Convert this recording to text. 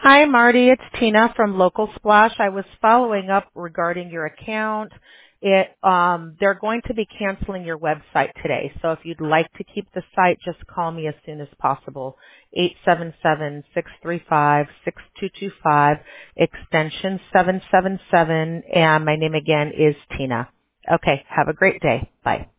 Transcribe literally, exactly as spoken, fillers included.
Hi, Marty. It's Tina from Local Splash. I was following up regarding your account. It, um, they're going to be canceling your website today. So if you'd like to keep the site, just call me as soon as possible. eight seven seven, six three five, six two two five, extension seven seven seven. And my name again is Tina. Okay. Have a great day. Bye.